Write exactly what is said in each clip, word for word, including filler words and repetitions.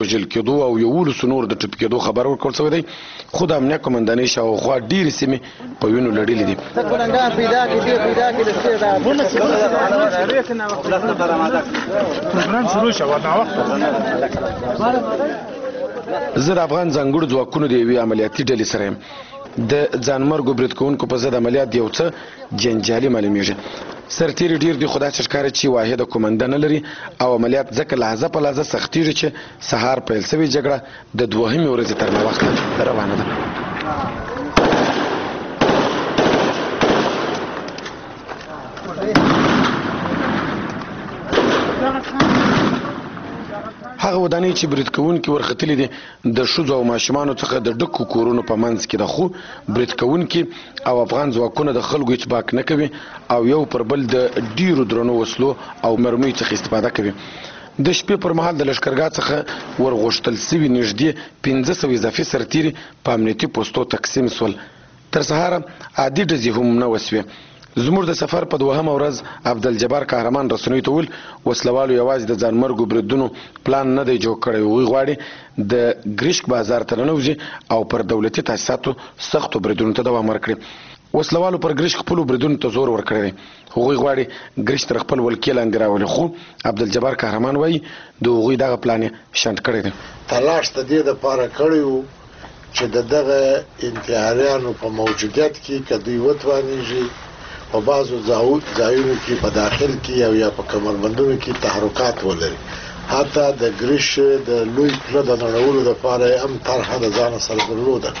وژل کېدو او یولسو نور د ټپي کېدو خبر ورکړل شوی دی خو د امنیه قمندانۍ شاوخوا ډېرې سیمې په وینو لړلې دي زه د افغان ځانګړو ځواکونو د یوې عملیاتي ډلې سره یم د ځانمرګو برید کوونکو په ضد عملیات یو څه جنجالي معلومیږي سرتیري ډېر دي خو داسې ښکاري چې واحده قومنده نه لري او عملیات ځکه لحظه په لحظه سختېږي چې سهار پیل شوې جګړه د دوهمې ورځې تر ناوخته روانه ده هغه ودانۍ چې برید کوونکي ورختلي دي د ښځو او ماشومانو څخه د ډکو کورونو په منځ کې ده خو برید کوونکي او افغان ځواکونه د خلکو اطباق نه کوي او یو پر بل د ډیرو درنو وسلو او مرمیو څخه استفاده کوي د شپې پر مهال د لښکرګاه څخه ورغوښتل سوي نږدې پنځه سوه اضافي سرتیري په امنیتي پوستو تقسیم سول تر سهاره عادي ډزې هم نه وسوې زموږ د سفر په دوهمه ورځ عبدالجبار قهرمان رسنیو ته وویل وسلوالو یوازې د ځانمرګو بریدونو پلان نه دی جوړ کړی هغوی غواړي د ګریشک بازار ته ننوځي او پر دولتي تاسیساتو سختو بریدونو ته دوام ورکړي وسلوالو پر ګریشک خپلو بریدونو ته زور ورکړی دی هغوی غواړي ګریشک تر خپل ولکې لاندې راولي خو عبدالجبار قهرمان وایي د هغوی دغه پلان یې شنډ کړی دی تلاش د دې دپاره کړی و چې د دغه انتحاریانو په موجودیت کې که دوی وتوانېږي په بعضو ځایونو کې په داخل کې او یا په کمربندونو کې تحرکات ولري حتی د ګریش د لوی پله د نړولو دپاره یې هم طرحه د ځانه سره درلوده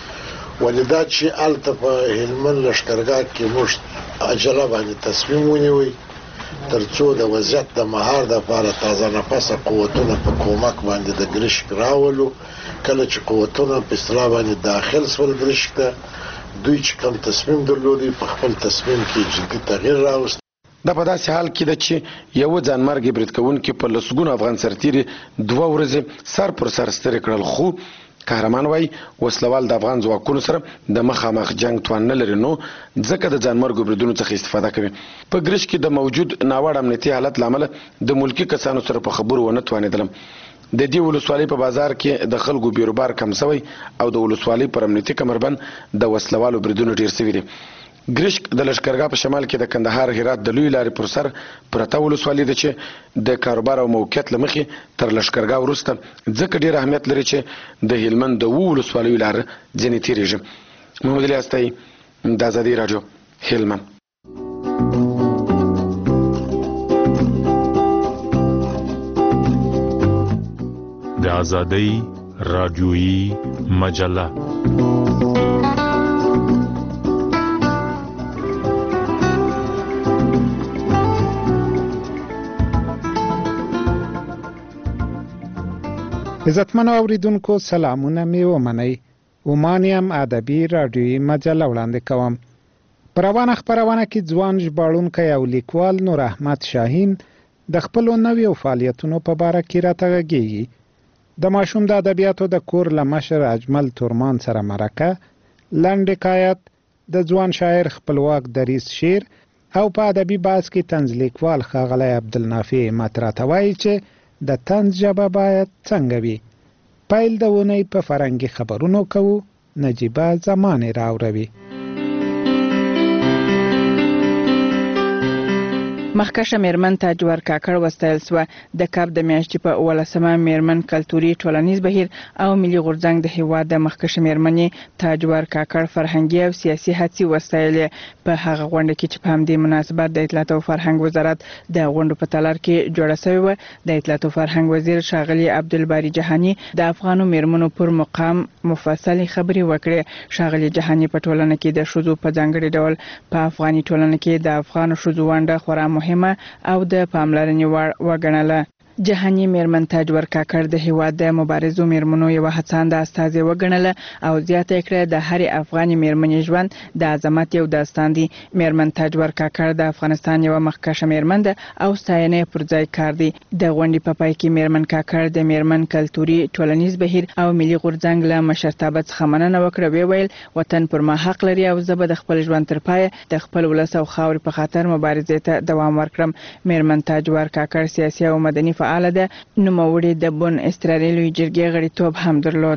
ولې دا چې هلته په هلمند لښکرګاه کې موږ عجله باندې تصمیم ونیوی تر څو د وضعیت د مهار دپاره تازه نفسه قوتونه په کومک باندې د ګریشک راولو کله چې قوتونه په اصطلاح باندې داخل سول ګریشک ته دوی چې کوم تصمیم درلودي په خپل تصمیم کې جدي تغییر راوست دا په داسې حال کې ده چې یوه ځانمرګي برید کوونکي په لسګونو افغان سرتیري دوه ورځې سر پر سر سترې کړل خو قهرمان وایي وسلوال د افغان ځواکونو سره د مخامخ جنگ توان نه لري نو ځکه د ځانمرګو بریدونو څخه استفاده کوي په ګریش کې د موجود ناوړه امنیتي حالت له امله د ملکي کسانو سره په خبرو ونه توانېدلم د دې ولسوالۍ په بازار کې د خلکو بیروبار کم شوی او د ولسوالۍ پر امنیتي کمربند د وسلوالو بریدونو ډیر شوي دي ګریشک د لښکرګاه په شمال کې د کندهار هرات د لوی لارې پر سر پرته ولسوالۍ ده چې د کاروبار او موقعیت له مخې تر لښکرګاه وروسته ځکه ډېر اهمیت لري چې د هلمند د اوو ولسوالیو لاره ځینې تېرېږي محمد علي استایي د ازادي راډیو هلمند د ازادۍ راډیویي مجله عزتمنو اوریدونکو سلامونه مې ومنئ عمان یم ادبي راډیویي مجله وړاندې کوم په روانه خپرونه کې ځوان ژباړونکی او لیکوال نور احمد شاهین د خپلو نویو فعالیتونو په باره کې راته غږیږي د ماشوم د ادبیاتو د کور له مشر اجمل تورمان سره مرکه لنډ حکایت د ځوان شاعر خپلواک دریځ شعر او په ادبي بحث کې طنز لیکوال ښاغلی عبدالنافع همت راته وایي چې د طنز ژبه باید څنګه وي پیل د اونۍ په فرهنګي خبرونو کوو نجیبه زمانې راوروي مخکشه میرمن تاجور کاکړ وستایل سوه د کاب د میاشتې په اوولسمه میرمن کلتوري ټولنیز بهیر او ملي غورځنګ د هیواد د مخکشه میرمنې تاجور کاکړ فرهنګي او سیاسي هڅې وستایلې په هغه غونډه کې چې په همدې مناسبت د اطلاعات او فرهنګ وزارت د غونډو په تالار کې جوړه شوې وه د اطلاعات او فرهنګ وزیر ښاغلي عبدالباري جهاني د افغانو میرمنو پر مقام مفصلې خبرې وکړې ښاغلي جهاني په ټولنه کې د ښځو په ځانګړي ډول په افغاني ټولنه کې د افغان ښځو ونډه خورا مهمه او د پاملرنې وړ وګڼله جهاني میرمن تاجور کاکړ د هیواد د مبارزو میرمنو یوه هڅانده استازې وګڼله او زیاته یې کړه د هرې افغاني میرمنې ژوند د عظمت یو داستان دی میرمن تاجور کاکړ د افغانستان یوه مخکشه میرمن ده او ستاینه یې پر ځای کار دی د غونډې په پای کې میرمن کاکړ د میرمن کلتوري ټولنیز بهیر او ملي غورځنګ له مشرتابه څخه مننه وکړه ویې ویل وطن پر ما حق لري او زه به د خپل ژوند تر پایه د خپل ولس او خاورې په خاطر مبارزې ته دوام ورکړم میرمن تاجور کاکړ سیاسي او مدني فعال فعال ده. نوموړي د بون استرالیا لوی جرګې غړیتوب هم درلود.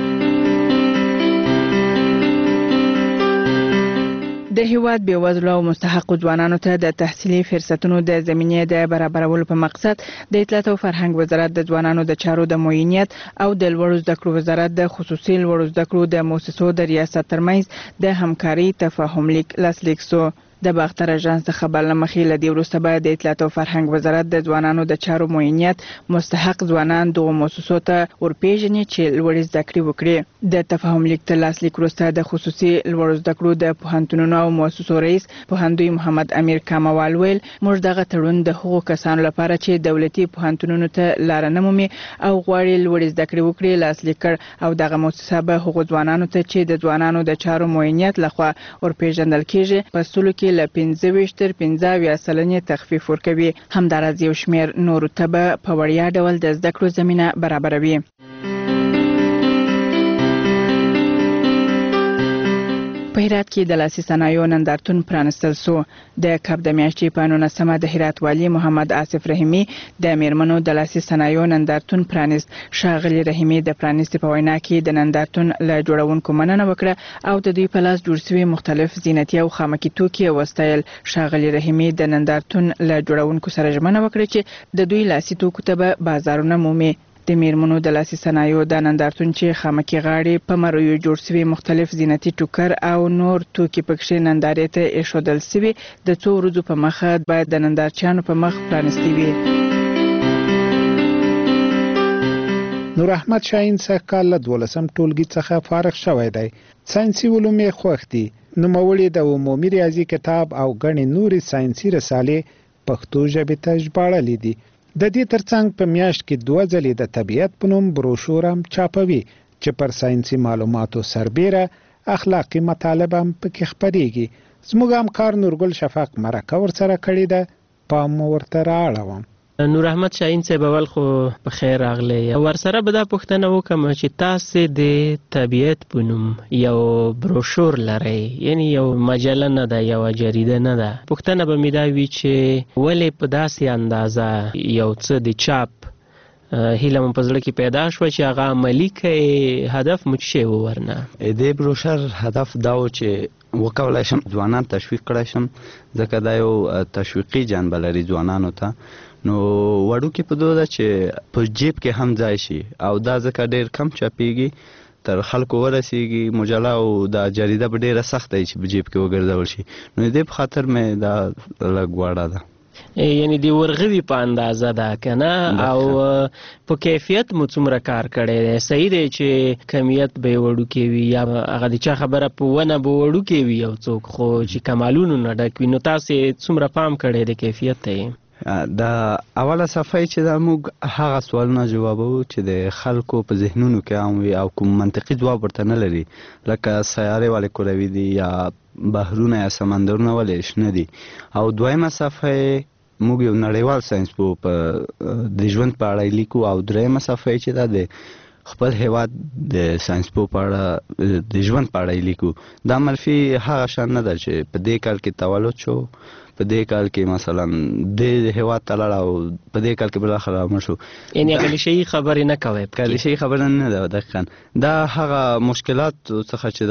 د هیواد بېوزلو او مستحقو ځوانانو ته د تحصیلي فرصتونو د زمینې د برابرولو په مقصد د اطلاعات او فرهنګ وزارت د ځوانانو د چارو د معینیت او د لوړو زده کړو وزارت د خصوصي لوړو زده کړو د مؤسسو د ریاست ترمنځ د همکاري تفاهم لیک لاسلیک شو. د باختر اژانس د خبر لمخې لدی وروسته به د اطلاعات او فرهنګ وزارت د ځوانانو د چارو معینیت مستحق ځوانان دغه مؤسسو ته ورپېژني چې لوړ زده کړې وکړي. د تفاهم لیک تر لاسلیک وروسته د خصوصي لوړ زده کړو د پوهنتونونو او مؤسسو رئیس پوهندوی محمد امیر کاموال ویل موږ دغه تړون د هغو کسانو لپاره چې دولتي پوهنتونونو ته لار نه مومي او غواړي لوړ زده کړې وکړي لاسلیک کړ او دغه مؤسسه به هغو ځوانانو ته چې د ځوانانو د چارو معینیت لخوا ورپېژندل کیږي په سلو کې له پنځه ویشت تر پنځه اویا سلنې تخفیف ورکوي. همداراز یو شمېر نورو ته به په وړیا ډول د زده کړو زمینه برابروي. په هرات کې د لاسي صنایعو نندارتون پرانستل شو. د کب د میاشتې په نولسمه د هرات والي محمد آصف رحیمي د میرمنو د لاسي صنایعو نندارتون پرانست. ښاغلي رحیمي د پرانستې په وینا کې د نندارتون له جوړونکو مننه وکړه او د دوی په لاس جوړ شوي مختلف زینتي او خامکي توکي وستایل. ښاغلي رحیمي د نندارتون له جوړونکو سره ژمنه وکړه چې د دوی لاسي توکو ته به بازارونه مومي. د میرمنو د لاسي صنایعو د نندارتون چې خامکي غاړې په مرویو جوړ شوي مختلف زینتي ټوکر او نور توکي پکښې نندارې ته ایښودل شوي د څو ورځو په مخه باید د نندارچیانو په مخ پرانستې وي. نور احمد شاهین سږ کال له دولسم ټولګي څخه فارغ شوی دی. ساینسي علوم یې خوښ دي. نوموړي د عمومي ریاضي کتاب او ګڼې نورې ساینسي رسالې پښتو ژبې ته ژباړلې دي. د دې ترڅنګ په میاشت کې دوه ځلې د طبیعت په نوم بروشور هم چاپوي چې پر ساینسي معلوماتو سربیره اخلاقي مطالب هم پکې خپریږي. زموږ همکار نورګل شفق مرکه ورسره کړې ده، پام ورته رااړوم. نور احمد شاهین صاحب اول خو په خیر راغلی. ورسره به دا پوښتنه وکړم چې تاسې د طبیعت په نوم یو بروشور لرئ، یعنی یو مجله نه ده، یوه جریده نه ده. پوښتنه به مې دا وي چې ولې په داسې اندازه یو څه د چاپ هیله مو په زړه کې پیدا شوه چې هغه عملي کړئ؟ هدف مو څه شی و ورنه؟ د بروشر هدف دا و چې وکولای شم ځوانان تشویق کړی شم، ځکه دا یو تشویقي جنبه لري ځوانانو ته. نو وړوکې په دو ده چې په جیب کې هم ځای شي او دا ځکه ډېر کم چاپیږي، تر خلکو ورسیږي. مجله او دا جریده به ډېره سخته وي چې په جیب کې وګرځول شي. نو دې په خاطر مې دا لږ وړه ده، یعنی د ورغوي په اندازه ده که نه؟ او په کیفیت مو څومره کار کړی دی؟ صحیح دی چې کمیت به یې وړوکی وي یا هغه د چا خبره په ونه به وړوکی وي یو څوک، خو چې کمالونو نه ډک وي. نو تاسې څومره پام کړی د کیفیت ته یې؟ د اوله صفحه چې دا موږ هغه سوالونه جوابوو چې د خلکو په ذهنونو کې عام وي او کوم منطقي ځواب ورته نه لري، لکه سیارې ولې کروي دي یا بحرونه یا سمندرونه ولې شنه دي. او دویمه صفحه موږ یو نړیوال ساینس په د ژوند په اړه لیکو، او دریمه صفحه چې دا د خپل هیواد د ساینس په اړه د ژوند په اړه لیکو. دا منفي هغه شان نه ده چې په دې کال کې تولد شو، په دې کال کې مثلا د هیواد ته لاړ او په دې کال کې بالاخره مړ شو. یعنې کلیشه‌ایي خبرې نه کوئ؟ کلیشه‌ایي خبره نه ده. دقیقاً دا هغه مشکلات څخه چې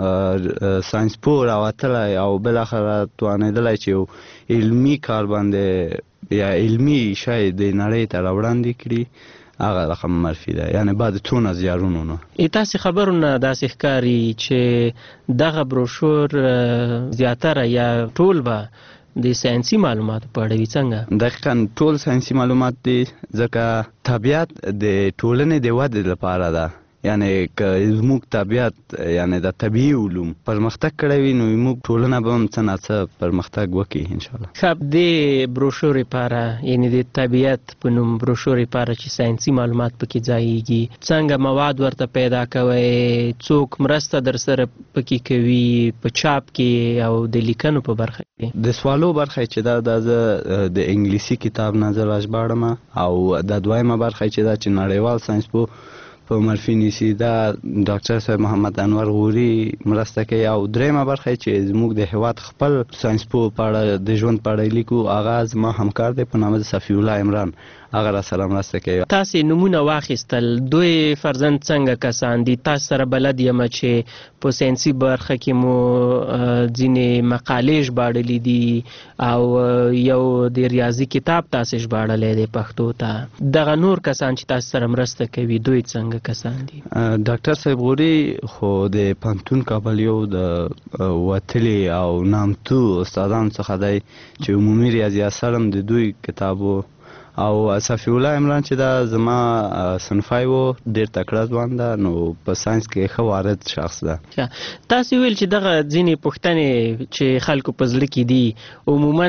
دا ساینس پوه راوتلی او بالاخره توانېدلی چې یو علمي کار باندې یا علمي شی د نړۍ ته راوړاندې کړي، هغه رقم منفي ده، یعنی بعد څونه زیارونو نه. تاسې خبرونه داسې ښکاري چې دغه بروشور زیاتره یا ټول به د ساینسي معلوماتو په اړه وي، څنګه؟ دقیقاً ټول ساینسي معلومات دي، ځکه طبیعت د ټولنې د ودې لپاره ده. یعنی که زموږ طبیعت یعنی د طبیعي علوم پرمختګ کړی وي، نو زموږ ټولنه به هم څه نه څه پرمختګ وکړي انشاءالله. خب د بروشور لپاره، یعنی د طبیعت په نوم بروشور لپاره چې ساینسي معلومات پکې ځایږي، څنګه مواد ورته پیدا کوئ؟ څوک مرسته در سره پکې کوي په چاپ کې او د لیکنو په برخه کې؟ د سوالو برخه چې دا د زه د انګلیسي کتاب نه زه راژباړم، او د دویمه برخه چې دا چې نړیوال ساینس په په معرفي نیسي، دا ډاکټر صاحب محمد انور غوري مرسته کوي. او دریمه برخه چې زموږ د هیواد خپل ساینس په اړه د ژوند په اړه لیکو، هغه زما همکار دی په نامه د صفی الله عمران، هغه را سره مرسته کوي. تاسې نمونه واخیستل، دوی فرزند څنګه کسان دي؟ تاسو سره بلد یم چې په ساینسي برخه کې مو ځینې مقالې ژباړلې دي او یو د ریاضي کتاب تاسې ژباړلی دی پښتو ته. دغه نور کسان چې تاسو سره مرسته کوي دوی څنګه کسان دي؟ ډاکټر صاحب غوري خو د پوهنتون کابل یو د وتلي او نامتو استادانو څخه دی چې عمومي ریاضي اثر هم د دوی کتابو، او صفی الله عمران چې دا زما صنفای و ډېر تکړه ځوان ده، نو په ساینس کې ښه وارد شخص ده. تاسې ویل چې دغه ځینې پوښتنې چې خلکو په زړه کې دي عموما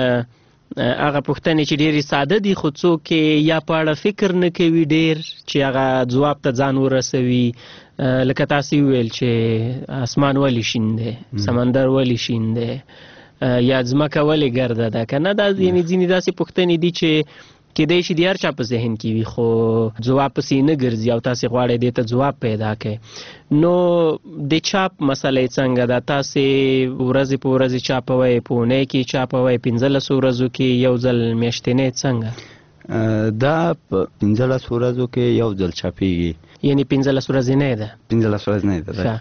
هغه پوښتنې چې ډېرې ساده دي خو څوک یا په اړه فکر نه کوي ډېر چې هغه ځواب ته ځان ورسوي. لکه تاسې ویل چې اسمان ولې شین دی، سمندر ولې شین دی، یا ځمکه ولې ګرده ده که نه. دا یعنې ځینې داسې پوښتنې دي چې کیدای شي د هر چا په ذهن کې وي خو ځواب پسې نه ګرځي او تاسې غواړئ دې ته ځواب پیدا کړئ. نو د چاپ مسله څنګه ده؟ تاسې ورځې په ورځې چاپوئ، په اونۍ کې چاپوئ، پنځلسو ورځو کې یو ځل میاشتنۍ څنګه؟ دا په پنځلس ورځو کې یو ځل چاپېږي. یعنې پنځلس ورځنۍ ده؟ پنځلس ورځنۍ ده.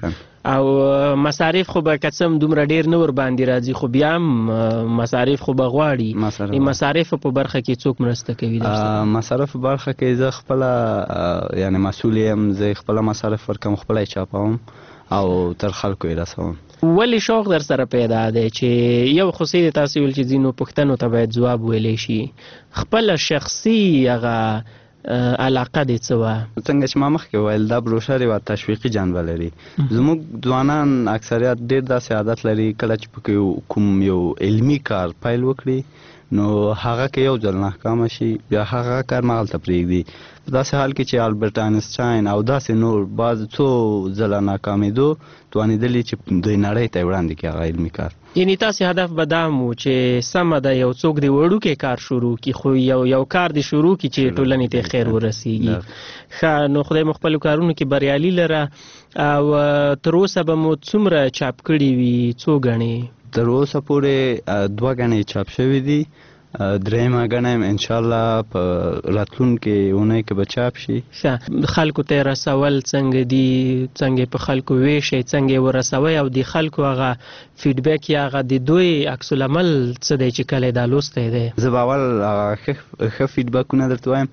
او مصارف خو به قسم دومره ډیر نه ور باندې راځي، خو بیا هم مصارف خو به غواړي. مصارف په برخه کې څوک مرسته کوي؟ مصارف په برخه کې زه خپله یعنی مسؤل یم، زه خپله مصارف ورکوم، خپله یې چاپوم او تر خلکو یې رسوم. ولې شوق در سره پیدا دی چې یو خو څه د تاسې ویل چې ځینو پوښتنو ته باید ځواب ویلی شي، خپله شخصي هغه علاقه دې څه وه؟ څنګه چې ما مخکې وویل دا بروشر یوه تشویقي جنبه لري. زموږ ځوانان اکثریت ډېر داسې عادت لري کله چې پکې کوم یو علمي کار پیل وکړي نو هغه کې یو ځل ناکامه شي بیا هغه کار مغلته پرېږدي. په داسې حال کې چې البرټ آینسټاین او داسې نور بعض څو ځله ناکامېدو توانېدلي چې دوی نړۍ ته یې وړاندې کړي هغه علمي کار. یعنې تاسې هدف به دا و چې سمه ده یو څوک د وړوکی کار شروع کړي خو یو یو کار د شروع کړي چې ټولنې ته خیر ورسیږي. ښه، نو خدای مو خپلو کارونو کې بریالي لره. او تر اوسه به مو څومره چاپ کړي وي؟ څو ګڼې؟ تر اوسه پورې دوه ګڼې چاپ شوي دي، درېیمه ګڼه یم انشاءالله په راتلونکې اونۍ کې به چاپ شي. ښه، خلکو ته یې رسول څنګه دي؟ څنګه په خلکو ویشئ، څنګه یې ورسوئ او د خلکو هغه فیډبیک یا هغه د دوی عکس العمل څه دی چې کله یې دا لوستی دی؟ زه به اول هغه ښه فیډبیکونه درته وایم.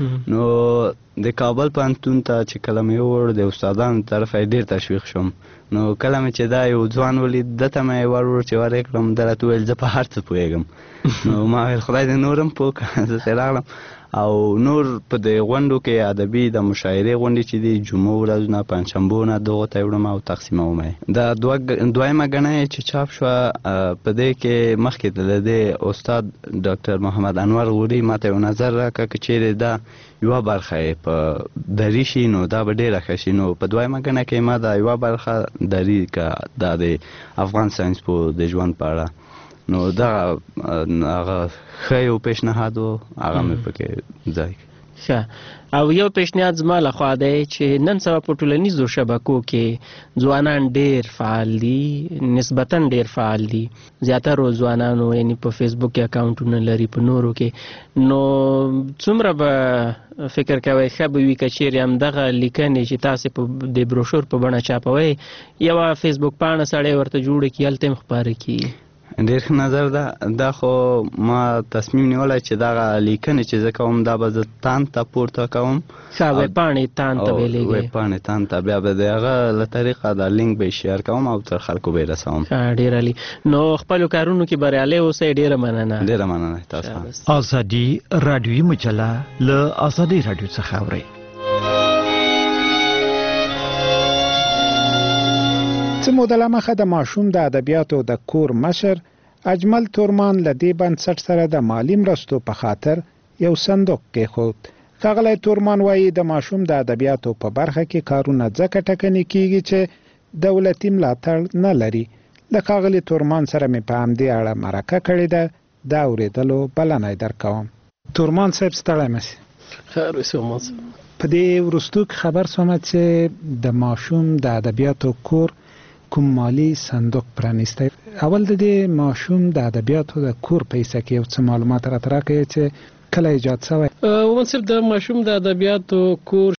نو د کابل پوهنتون ته چې کله مې ووړ د استادانو طرفه یې ډېر تشویق شوم. نو کله مې چې دا یو ځوان ولید ده ته مې ور وړ چې ور یې کړم، ده راته وویل زه په هر څه پوهېږم. نو ما ویل خدای دې نور هم پوه کړه. زه ترې راغلم او نور په دې غونډو کې ادبي د مشاعرې غونډې چې دي جمعو ورځونه پنجشنبهونه دغو ته یې وړم او تقسیموم یې. دا دویمه ګڼه چې چاپ شوه په دې کې مخکې د دې استاد ډاکټر محمد انور غوري ما ته یو نظر راکړه که چیرې دا یوه برخه یې په دري شي نو دا به ډېره ښه شي. نو په دویمه ګڼه کې ما دا یوه برخه دري که دا د افغان ساینس په د ژوند په اړه نو دا هغه ښه یو پیشنهاد و هغه مې پکې ځای کړ. ښه، او یو پیشنهاد زما لخوا دی چې نن سبا په ټولنیزو شبکو کې ځوانان ډېر فعال دي، نسبتاً ډېر فعال دي، زیاترو ځوانانو یعنې په فیسبوک کې اکاونټونه لري په نورو کې. نو څومره به فکر کوئ ښه به وي که چیرې همدغه لیکنې چې تاسې په د بروشور په بڼه چاپوئ یوه فیسبوک پاڼه سړی ورته جوړه کړي هلته هم خپاره کړي؟ ډېر ښه نظر ده. دا خو ما تصمیم نیولی چې دغه لیکنې چې زه کوم دا به زه تان ته پورته کوم. ښه، ویبپاڼې تان ته ویلېږي؟ ویبپاڼې تان ته بیا به د هغه له طریقه دا لینک به یې شیر کوم او تر خلکو به یې رسوم. ښه، ډېر عالي. نو خپلو کارونو کې بریالی اوسئ. ډېره مننه. ډېره مننه تاسو. ازادي راډیویي مجله له ازادي راډیو څخه اورئ. څه موده له مخه د ماشوم د ادبیاتو د کور مشر اجمل تورمان له دې بنسټ سره د مالی مرستو په خاطر یو صندوق کېښود. ښاغلی تورمان وایي د ماشوم د ادبیاتو په برخه کې کارونه ځکه ټکني کیږي چې دولتي ملاتړ نه لري. له ښاغلي تورمان سره مې په همدې اړه مرکه کړې ده، دا اورېدلو بلنه یې درکوم. تورمان صاحب ستړی مه سئ. خیر اوسئ عمان صاحب. په دې وروستو کې خبر سومه چې د ماشوم د ادبیاتو کور کوم مالی صندوق پرانیستی. اول د دې ماشوم د ادبیاتو د کور په حصه کې یو څه معلومات راته راکړئ چې کله ایجاد شوی؟ ومنصف د ماشوم د ادبیاتو کور